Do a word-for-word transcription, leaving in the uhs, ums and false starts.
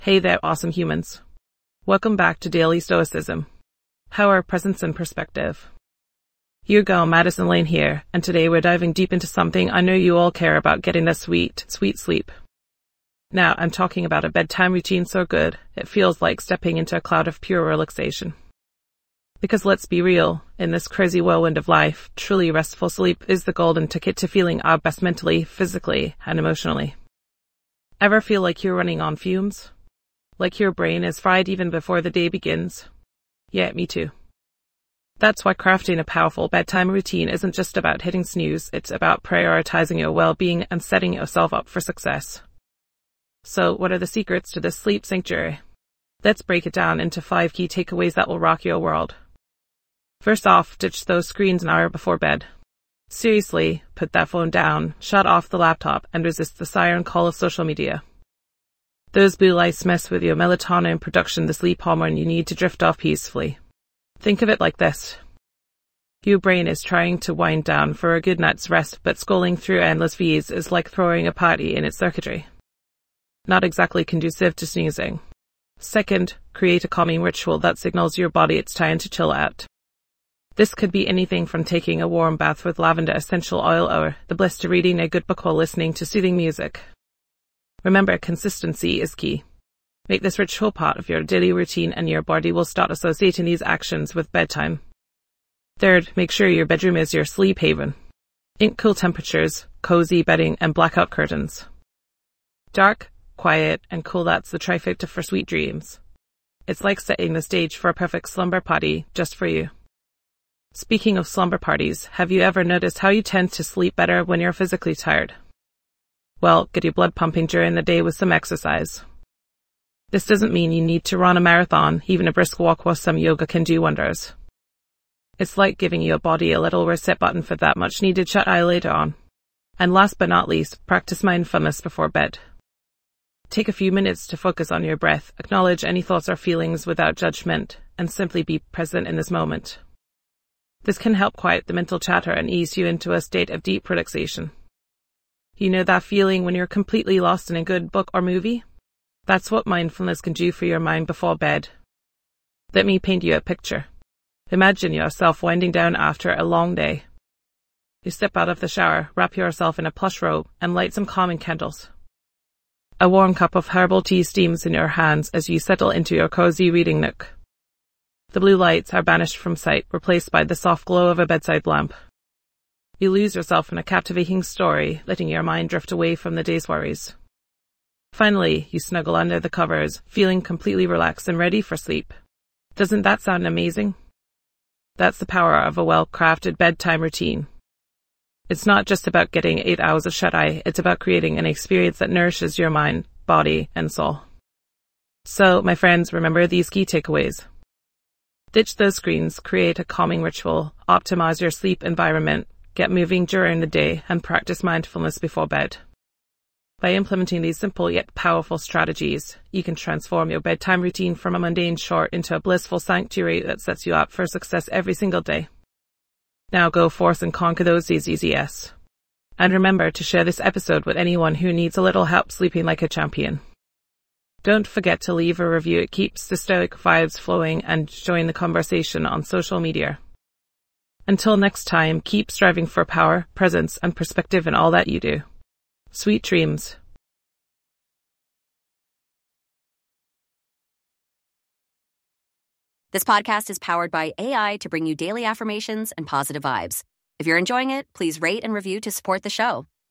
Hey there, awesome humans. Welcome back to Daily Stoicism. How are presence and perspective? Your girl Madison Lane here, and today we're diving deep into something I know you all care about: getting that sweet, sweet sleep. Now, I'm talking about a bedtime routine so good, it feels like stepping into a cloud of pure relaxation. Because let's be real, in this crazy whirlwind of life, truly restful sleep is the golden ticket to feeling our best mentally, physically, and emotionally. Ever feel like you're running on fumes? Like your brain is fried even before the day begins? Yeah, me too. That's why crafting a powerful bedtime routine isn't just about hitting snooze, it's about prioritizing your well-being and setting yourself up for success. So, what are the secrets to this sleep sanctuary? Let's break it down into five key takeaways that will rock your world. First off, ditch those screens an hour before bed. Seriously, put that phone down, shut off the laptop, and resist the siren call of social media. Those blue lights mess with your melatonin production, the sleep hormone you need to drift off peacefully. Think of it like this. Your brain is trying to wind down for a good night's rest, but scrolling through endless feeds is like throwing a party in its circuitry. Not exactly conducive to snoozing. Second, create a calming ritual that signals your body it's time to chill out. This could be anything from taking a warm bath with lavender essential oil or the bliss to reading a good book while listening to soothing music. Remember, consistency is key. Make this ritual part of your daily routine and your body will start associating these actions with bedtime. Third, make sure your bedroom is your sleep haven. Ink cool temperatures, cozy bedding, and blackout curtains. Dark, quiet, and cool, that's the trifecta for sweet dreams. It's like setting the stage for a perfect slumber party just for you. Speaking of slumber parties, have you ever noticed how you tend to sleep better when you're physically tired? Well, get your blood pumping during the day with some exercise. This doesn't mean you need to run a marathon, even a brisk walk or some yoga can do wonders. It's like giving your body a little reset button for that much needed shut eye later on. And last but not least, practice mindfulness before bed. Take a few minutes to focus on your breath, acknowledge any thoughts or feelings without judgment, and simply be present in this moment. This can help quiet the mental chatter and ease you into a state of deep relaxation. You know that feeling when you're completely lost in a good book or movie? That's what mindfulness can do for your mind before bed. Let me paint you a picture. Imagine yourself winding down after a long day. You step out of the shower, wrap yourself in a plush robe, and light some calming candles. A warm cup of herbal tea steams in your hands as you settle into your cozy reading nook. The blue lights are banished from sight, replaced by the soft glow of a bedside lamp. You lose yourself in a captivating story, letting your mind drift away from the day's worries. Finally, you snuggle under the covers, feeling completely relaxed and ready for sleep. Doesn't that sound amazing? That's the power of a well-crafted bedtime routine. It's not just about getting eight hours of shut-eye, it's about creating an experience that nourishes your mind, body, and soul. So, my friends, remember these key takeaways. Ditch those screens, create a calming ritual, optimize your sleep environment, get moving during the day, and practice mindfulness before bed. By implementing these simple yet powerful strategies, you can transform your bedtime routine from a mundane chore into a blissful sanctuary that sets you up for success every single day. Now go forth and conquer those diseases, yes. And remember to share this episode with anyone who needs a little help sleeping like a champion. Don't forget to leave a review, it keeps the stoic vibes flowing, and join the conversation on social media. Until next time, keep striving for power, presence, and perspective in all that you do. Sweet dreams. This podcast is powered by A I to bring you daily affirmations and positive vibes. If you're enjoying it, please rate and review to support the show.